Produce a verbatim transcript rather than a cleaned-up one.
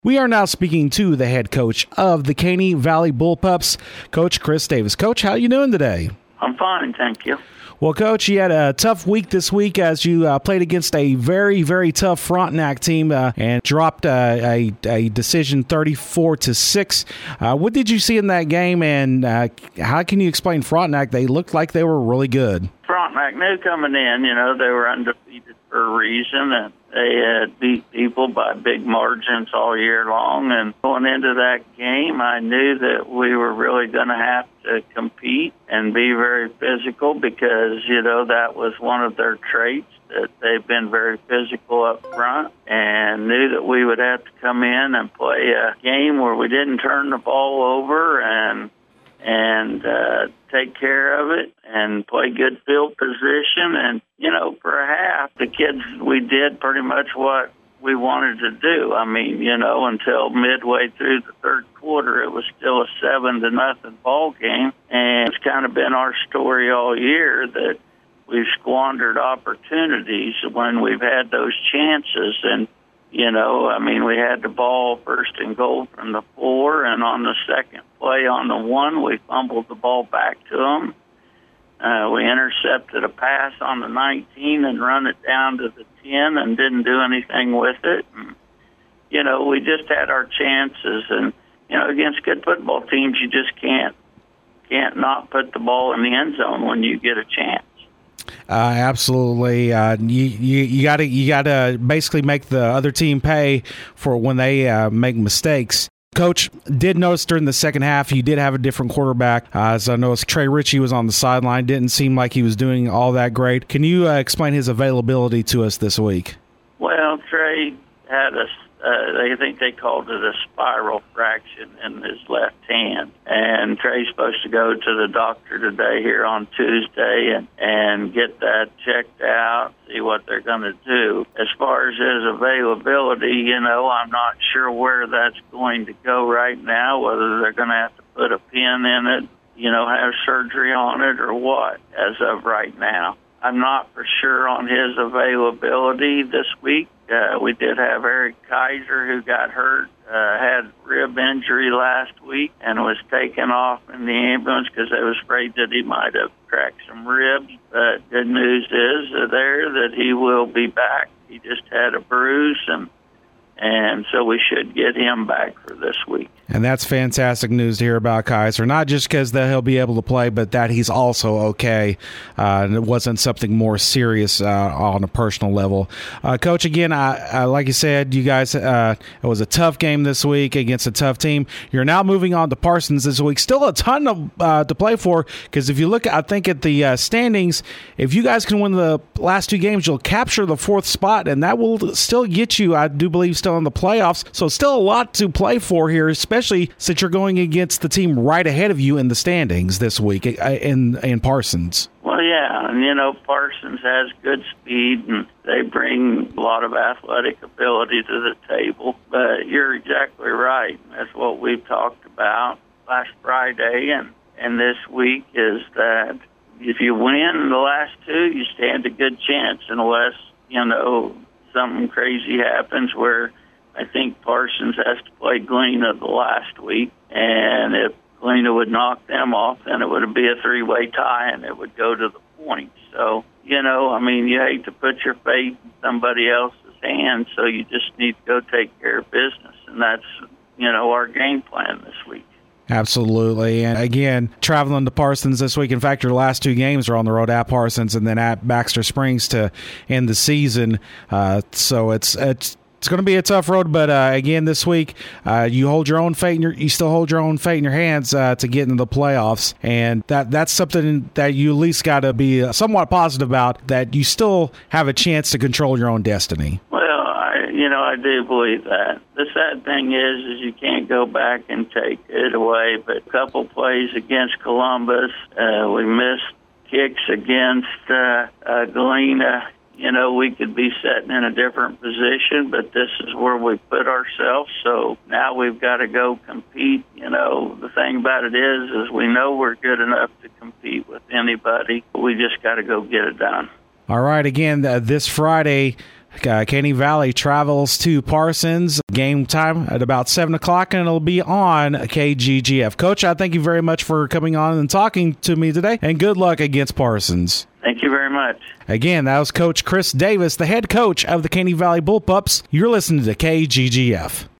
We are now speaking to the head coach of the Caney Valley Bullpups, Coach Chris Davis. Coach, how are you doing today? I'm fine, thank you. Well, Coach, you had a tough week this week as you uh, played against a very, very tough Frontenac team uh, and dropped uh, a, a decision thirty-four to six. Uh, what did you see in that game, and uh, how can you explain Frontenac? They looked like they were really good. Frontenac knew coming in, you know, they were undefeated for a reason, and they had beat people by big margins all year long. And going into that game, I knew that we were really going to have to compete and be very physical because, you know, that was one of their traits, that they've been very physical up front, and knew that we would have to come in and play a game where we didn't turn the ball over and and uh, take care of it and play good field position. And, you know, for a half, the kids, we did pretty much what we wanted to do. I mean, you know, until midway through the third quarter, it was still a seven to nothing ball game. And it's kind of been our story all year that we've squandered opportunities when we've had those chances. And, you know, I mean, we had the ball first and goal from the four, and on the second play on the one, we fumbled the ball back to them. Uh, we intercepted a pass on the nineteen and run it down to the ten and didn't do anything with it. And, you know, we just had our chances. And, you know, against good football teams, you just can't can't not put the ball in the end zone when you get a chance. Uh, absolutely. Uh, you you you got to you got to basically make the other team pay for when they uh, make mistakes. Coach, did notice during the second half you did have a different quarterback. Uh, as I noticed, Trey Ritchie was on the sideline. Didn't seem like he was doing all that great. Can you uh, explain his availability to us this week? Well, Trey had a, uh, they think they called it a spiral fraction in his left hand. And Trey's supposed to go to the doctor today here on Tuesday and, and get that checked out, see what they're going to do. As far as his availability, you know, I'm not sure where that's going to go right now, whether they're going to have to put a pin in it, you know, have surgery on it or what, as of right now. I'm not for sure on his availability this week. Uh, we did have Eric Kaiser, who got hurt, uh, had rib injury last week and was taken off in the ambulance because they was afraid that he might have cracked some ribs. But good news is uh, there that he will be back. He just had a bruise, and and so we should get him back for this week. And that's fantastic news to hear about Kaiser, not just because that he'll be able to play, but that he's also okay. Uh, and it wasn't something more serious uh, on a personal level. Uh, Coach, again, I, I, like you said, you guys, uh, it was a tough game this week against a tough team. You're now moving on to Parsons this week. Still a ton of, uh, to play for, because if you look, I think, at the uh, standings, if you guys can win the last two games, you'll capture the fourth spot, and that will still get you, I do believe, still in the playoffs. So still a lot to play for here, especially Especially since you're going against the team right ahead of you in the standings this week in in Parsons. Well, yeah, and you know, Parsons has good speed, and they bring a lot of athletic ability to the table. But you're exactly right. That's what we've talked about last Friday and, and this week, is that if you win the last two, you stand a good chance, unless, you know, something crazy happens where I think Parsons has to play Galena the last week, and if Galena would knock them off, then it would be a three-way tie, and it would go to the points. So, you know, I mean, you hate to put your faith in somebody else's hands, so you just need to go take care of business, and that's, you know, our game plan this week. Absolutely. And again, traveling to Parsons this week. In fact, your last two games are on the road at Parsons and then at Baxter Springs to end the season. Uh, so it's it's It's going to be a tough road, but uh, again, this week uh, you hold your own fate. In your, you still hold your own fate in your hands uh, to get into the playoffs, and that that's something that you at least got to be somewhat positive about. That you still have a chance to control your own destiny. Well, I, you know, I do believe that. The sad thing is, is you can't go back and take it away. But a couple plays against Columbus, uh, we missed kicks against uh, uh, Galena. You know, we could be sitting in a different position, but this is where we put ourselves. So now we've got to go compete. You know, the thing about it is, is we know we're good enough to compete with anybody. We just got to go get it done. All right. Again, uh, this Friday, Uh, Caney Valley travels to Parsons. Game time at about seven o'clock, and it'll be on K G G F. Coach, I thank you very much for coming on and talking to me today, and good luck against Parsons. Thank you very much. Again, that was Coach Chris Davis, the head coach of the Caney Valley Bullpups. You're listening to K G G F.